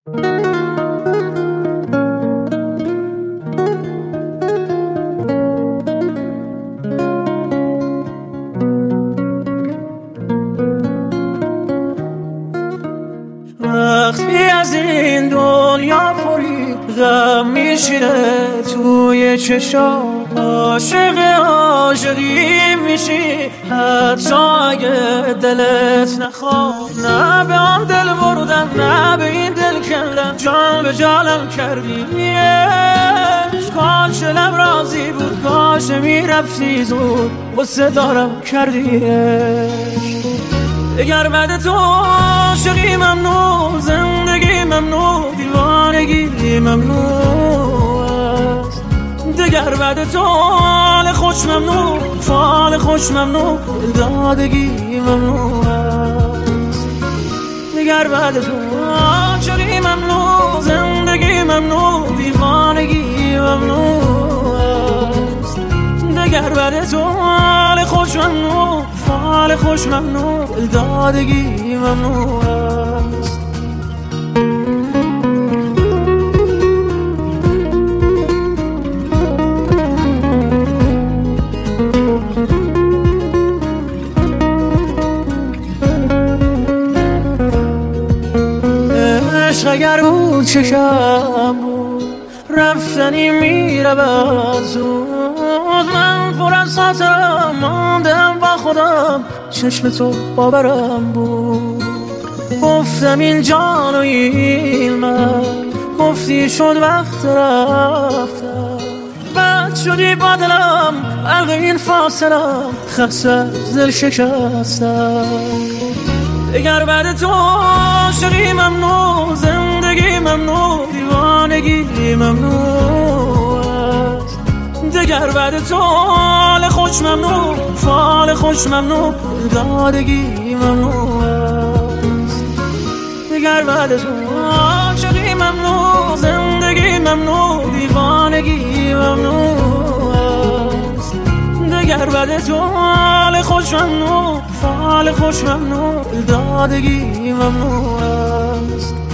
وقتی از این دنیا پری غم میشینه توی چشام، عاشق عاشقی میشی حتی اگه دلت نخواد. نه به آن دل بردم نه به این دل کندم، جان به جانم کردی. کاش دلم راضی بود، کاش میرفتی زود، غصه دارم کردی. دگر بعد تو عاشقی ممنوع، زندگی ممنوع، دیوانگی ممنوع است. دگر بعد تو حال خوش ممنوع، فال خوش ممنوع، دادگی ممنوع است. دگر بعد تو عاشقی ممنوع، زندگی ممنوع، دیوانگی ممنوع است. دگر بعد تو حال خوش ممنوع، فال خوش ممنوع، دادگی ممنوع است. عشق اگر بود چشم بود، رفتنی میرود زود. من پر از خاطرم ماندم با خودم، چشم تو باورم بود. گفتم این جان و این من، گفتی شد وقت رفتم. بعد شدی با دلم غرق این فاصلم، خسته از دل شکستم. دگر بعد تو عاشقی ممنوع، زندگی ممنوع، دیوانگی ممنوع است. دگر بعد تو حال خوش ممنوع، فال خوش ممنوع، دادگی ممنوع است. دگر بعد تو عاشقی ممنوع، زندگی ممنوع، دیوانگی ممنوع است. دگر بعد تو حال خوش ممنوع، فال خوش ممنوع، دادگی ممنوع است.